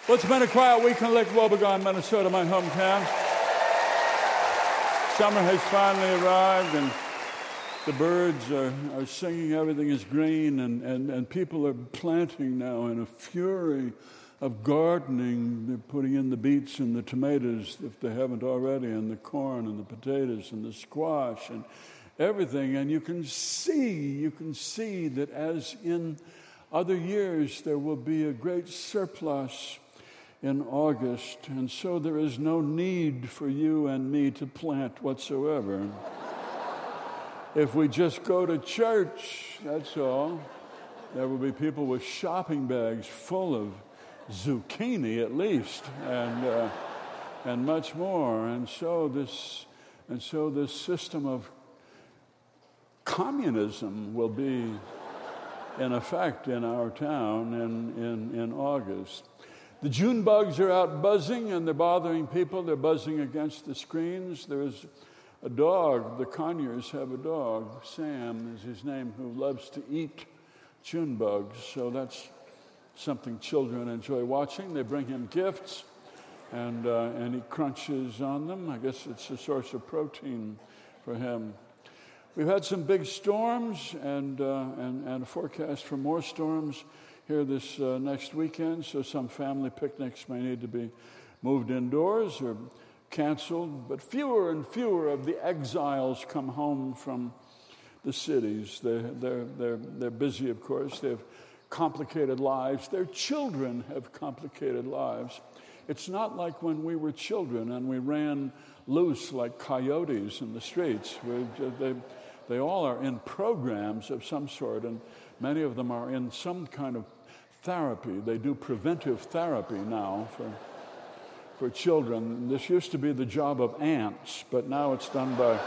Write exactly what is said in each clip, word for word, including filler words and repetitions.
Well, it's been a quiet week in Lake Wobegon, Minnesota, my hometown. Summer has finally arrived, and the birds are, are singing, everything is green, and, and, and people are planting now in a fury of gardening. They're putting in the beets and the tomatoes, if they haven't already, and the corn and the potatoes and the squash and everything. And you can see, you can see that as in other years, there will be a great surplus in August, and so there is no need for you and me to plant whatsoever. If we just go to church, that's all. There will be people with shopping bags full of zucchini, at least, and uh, and much more. And so this, and so this system of communism will be in effect in our town in in, in August. The June bugs are out buzzing, and they're bothering people. They're buzzing against the screens. There's a dog. The Conyers have a dog. Sam is his name, who loves to eat June bugs. So that's something children enjoy watching. They bring him gifts, and uh, and he crunches on them. I guess it's a source of protein for him. We've had some big storms, and uh, and, and a forecast for more storms here this uh, next weekend, so some family picnics may need to be moved indoors or canceled. But fewer and fewer of the exiles come home from the cities. They're, they're, they're, they're busy, of course. They have complicated lives. Their children have complicated lives. It's not like when we were children and we ran loose like coyotes in the streets. We, they, they all are in programs of some sort, and many of them are in some kind of therapy. They do preventive therapy now for for children. This used to be the job of aunts, but now it's done by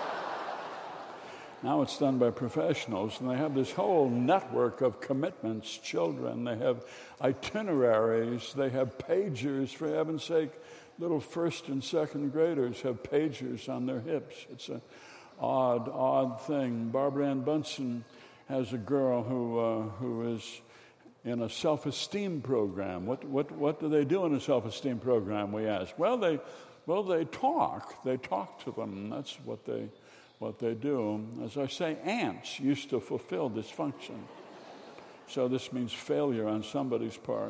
now it's done by professionals, and they have this whole network of commitments. Children, they have itineraries, they have pagers. For heaven's sake, little first and second graders have pagers on their hips. It's an odd, odd thing. Barbara Ann Bunsen has a girl who uh, who is in a self-esteem program. What what what do they do in a self-esteem program, we ask? Well, they well they talk. They talk to them. That's what they what they do. As I say, ants used to fulfill this function. So this means failure on somebody's part.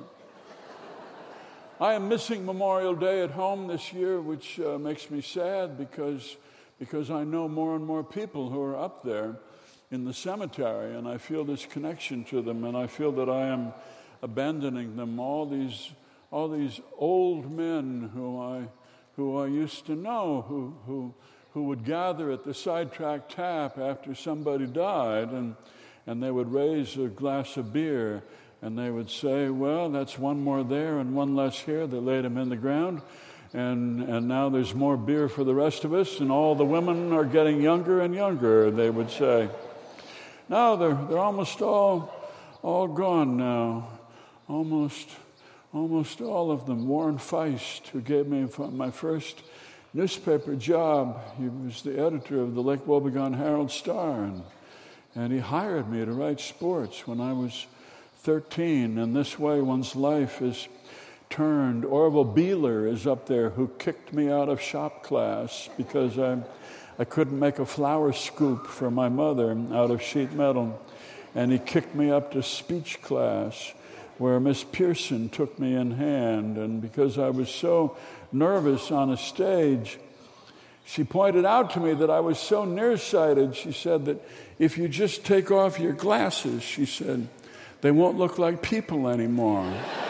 I am missing Memorial Day at home this year, which uh, makes me sad because because I know more and more people who are up there in the cemetery, and I feel this connection to them, and I feel that I am abandoning them. All these, all these old men who I, who I used to know, who who who would gather at the sidetrack tap after somebody died, and and they would raise a glass of beer, and they would say, "Well, that's one more there and one less here." They laid them in the ground. And and now there's more beer for the rest of us, and all the women are getting younger and younger, they would say. No, they're they're almost all all gone now. Almost almost all of them. Warren Feist, who gave me my first newspaper job, he was the editor of the Lake Wobegon Herald Star, and, and he hired me to write sports when I was thirteen. And this way one's life is turned. Orville Beeler is up there, who kicked me out of shop class because I I couldn't make a flour scoop for my mother out of sheet metal. And he kicked me up to speech class, where Miss Pearson took me in hand. And because I was so nervous on a stage, she pointed out to me that I was so nearsighted. She said that if you just take off your glasses, she said, they won't look like people anymore.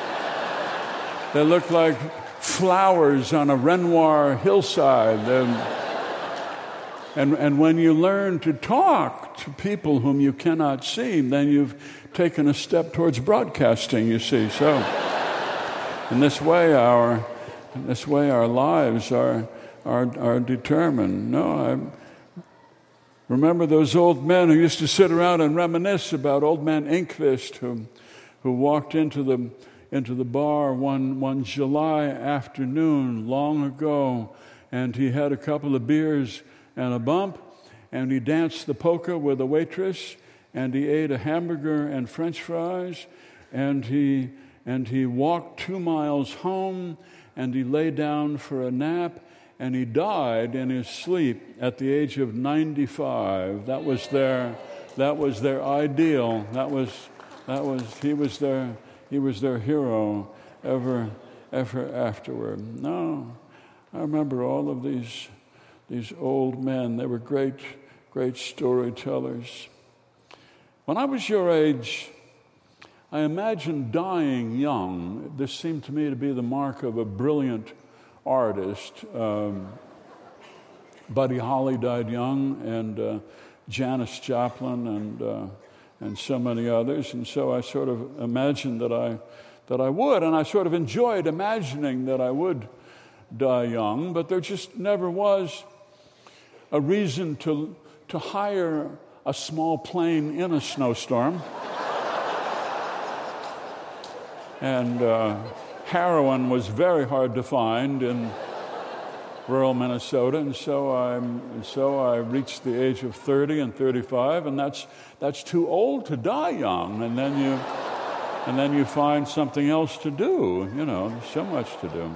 They look like flowers on a Renoir hillside. They're, And, and when you learn to talk to people whom you cannot see, then you've taken a step towards broadcasting, you see. So in this way, our in this way our lives are are are determined. No, I remember those old men who used to sit around and reminisce about old man Inkvist, who who walked into the into the bar one one July afternoon long ago, and he had a couple of beers and a bump, and he danced the polka with a waitress, and he ate a hamburger and French fries, and he and he walked two miles home, and he lay down for a nap, and he died in his sleep at the age of ninety-five. That was their, that was their ideal. That was, that was he was their he was their hero ever ever afterward. No, I remember all of these these old men. They were great great storytellers. When I was your age, I imagined dying young. This seemed to me to be the mark of a brilliant artist. Um, Buddy Holly died young, and uh, Janis Joplin, and uh, and so many others. And so I sort of imagined that I that I would, and I sort of enjoyed imagining that I would die young. But there just never was a reason to to hire a small plane in a snowstorm. And uh, heroin was very hard to find in rural Minnesota, and so I and so I reached the age of thirty and thirty-five, and that's that's too old to die young. And then you and then you find something else to do. You know, there's so much to do.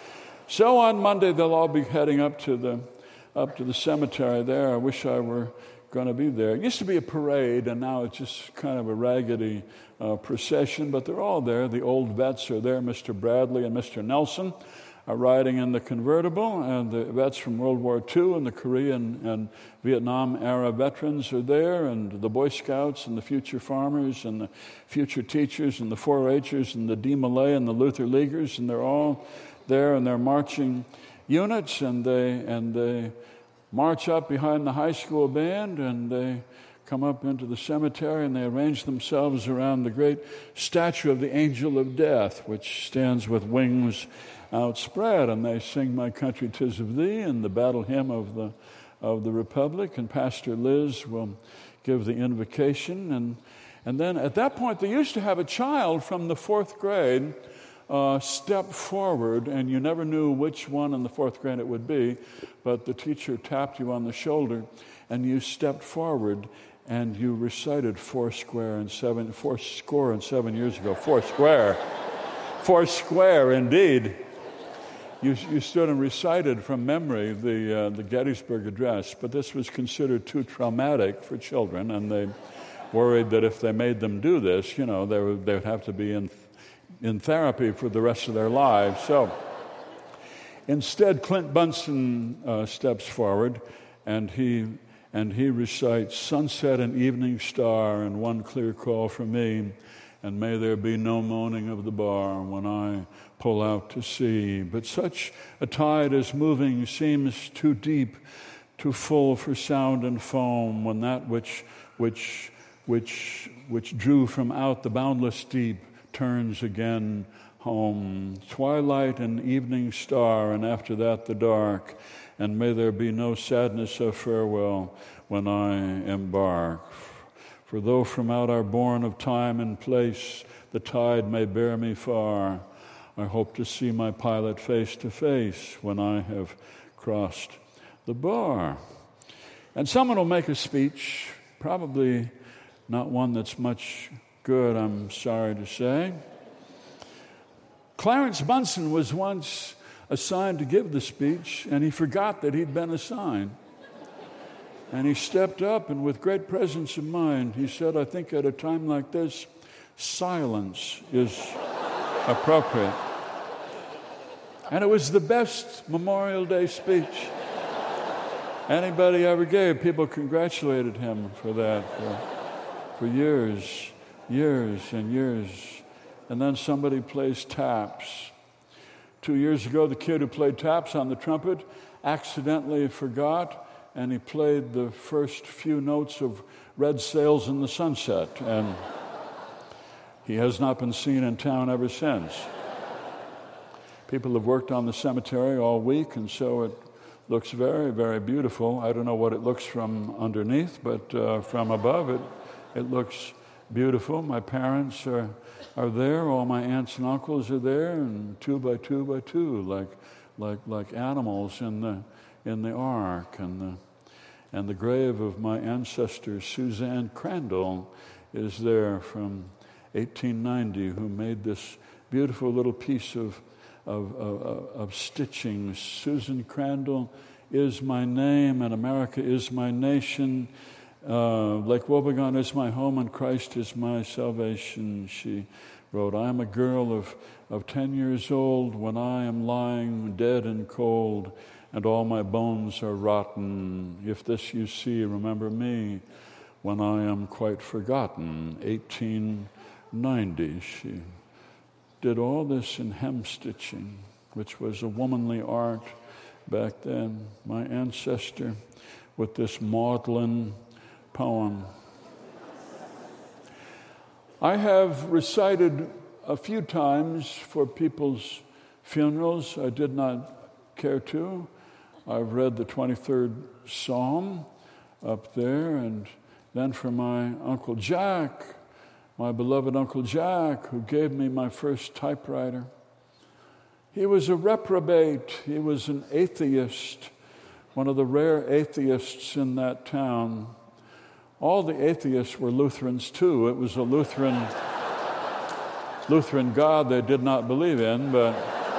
So on Monday they'll all be heading up to the up to the cemetery there. I wish I were going to be there. It used to be a parade, and now it's just kind of a raggedy uh, procession, but they're all there. The old vets are there. Mister Bradley and Mister Nelson are riding in the convertible, and the vets from World War Two and the Korean and Vietnam era veterans are there, and the Boy Scouts and the future farmers and the future teachers and the four H'ers and the D. Malay and the Luther Leaguers, and they're all there, and they're marching units, and they and they march up behind the high school band, and they come up into the cemetery, and they arrange themselves around the great statue of the Angel of Death, which stands with wings outspread, and they sing "My Country 'Tis of Thee" and the battle hymn of the of the Republic, and Pastor Liz will give the invocation, and and then at that point they used to have a child from the fourth grade Uh, step forward, and you never knew which one in the fourth grade it would be, but the teacher tapped you on the shoulder, and you stepped forward, and you recited four square and seven, four score and seven years ago, four square, four square indeed. You, you stood and recited from memory the uh, the Gettysburg Address, but this was considered too traumatic for children, and they worried that if they made them do this, you know, they would, they would have to be in in therapy for the rest of their lives. So instead, Clint Bunsen uh, steps forward, and he and he recites "Sunset and Evening Star and One Clear Call for Me, and may there be no moaning of the bar when I pull out to sea. But such a tide as moving seems too deep, too full for sound and foam, when that which which which which drew from out the boundless deep turns again home. Twilight and evening star, and after that the dark, and may there be no sadness of farewell when I embark. For though from out our bourne of time and place the tide may bear me far, I hope to see my pilot face to face when I have crossed the bar." And someone will make a speech, probably not one that's much good, I'm sorry to say. Clarence Bunsen was once assigned to give the speech, and he forgot that he'd been assigned. And he stepped up, and with great presence of mind, he said, "I think at a time like this, silence is appropriate." And it was the best Memorial Day speech anybody ever gave. People congratulated him for that for, for years. Years and years. And then somebody plays taps. Two years ago, the kid who played taps on the trumpet accidentally forgot, and he played the first few notes of "Red Sails in the Sunset," and he has not been seen in town ever since. People have worked on the cemetery all week, and so it looks very, very beautiful. I don't know what it looks from underneath, but uh, from above, it it looks beautiful. My parents are are there. All my aunts and uncles are there, and two by two by two, like like like animals in the in the ark. And the and the grave of my ancestor Suzanne Crandall is there from eighteen ninety, who made this beautiful little piece of, of, of, of stitching. Susan Crandall is my name, and America is my nation. Uh, Lake Wobegon is my home, and Christ is my salvation, she wrote. I am a girl of, of ten years old when I am lying dead and cold, and all my bones are rotten. If this you see, remember me when I am quite forgotten. eighteen ninety, she did all this in hemstitching, which was a womanly art back then. My ancestor with this maudlin poem. I have recited a few times for people's funerals. I did not care to. I've read the twenty-third Psalm up there, and then for my Uncle Jack, my beloved Uncle Jack, who gave me my first typewriter. He was a reprobate. He was an atheist, one of the rare atheists in that town. All the atheists were Lutherans too. It was a Lutheran Lutheran God they did not believe in, but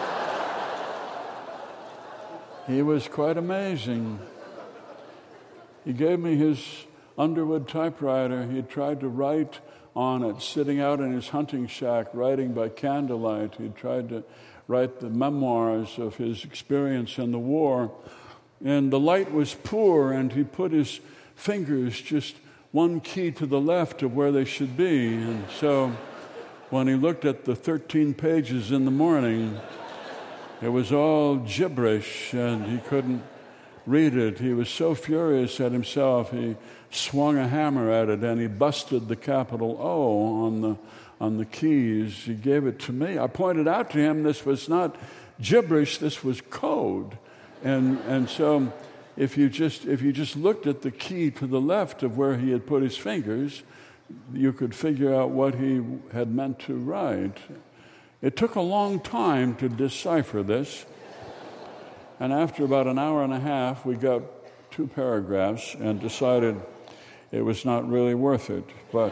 he was quite amazing. He gave me his Underwood typewriter. He tried to write on it, sitting out in his hunting shack, writing by candlelight. He tried to write the memoirs of his experience in the war. And the light was poor, and he put his fingers just one key to the left of where they should be. And so when he looked at the thirteen pages in the morning, it was all gibberish, and he couldn't read it. He was so furious at himself, he swung a hammer at it, and he busted the capital O on the on the keys. He gave it to me. I pointed out to him this was not gibberish, this was code. And and so if you just if you just looked at the key to the left of where he had put his fingers, you could figure out what he had meant to write. It took a long time to decipher this. And after about an hour and a half, we got two paragraphs and decided it was not really worth it. But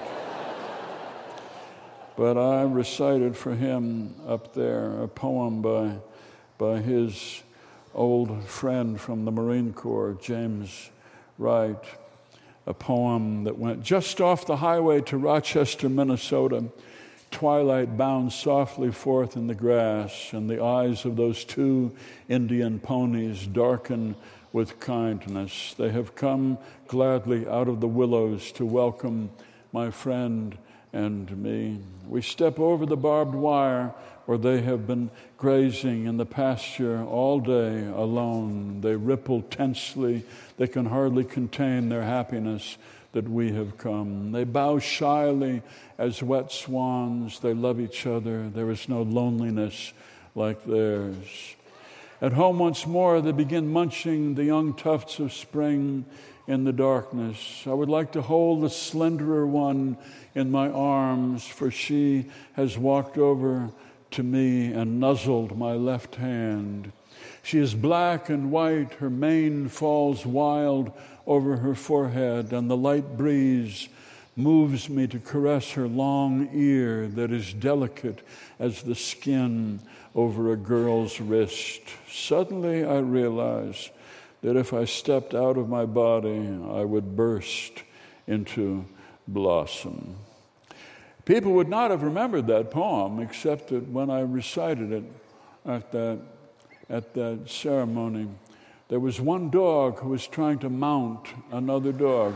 but I recited for him up there a poem by by his old friend from the Marine Corps, James Wright, a poem that went just off the highway to Rochester, Minnesota. Twilight bounds softly forth in the grass, and the eyes of those two Indian ponies darken with kindness. They have come gladly out of the willows to welcome my friend and me. We step over the barbed wire where they have been grazing in the pasture all day alone. They ripple tensely. They can hardly contain their happiness that we have come. They bow shyly as wet swans. They love each other. There is no loneliness like theirs. At home once more, they begin munching the young tufts of spring in the darkness. I would like to hold the slenderer one in my arms, for she has walked over to me and nuzzled my left hand. She is black and white. Her mane falls wild over her forehead, and the light breeze moves me to caress her long ear that is delicate as the skin over a girl's wrist. Suddenly I realize that if I stepped out of my body, I would burst into blossom. People would not have remembered that poem, except that when I recited it at that, at that ceremony, there was one dog who was trying to mount another dog.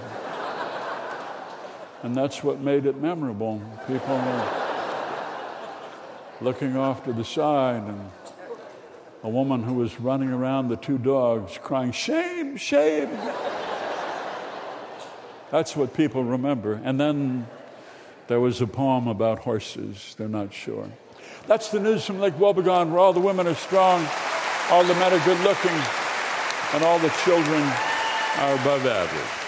And that's what made it memorable. People were looking off to the side, and a woman who was running around the two dogs crying, "Shame, shame." That's what people remember. And then there was a poem about horses. They're not sure. That's the news from Lake Wobegon, where all the women are strong, all the men are good looking, and all the children are above average.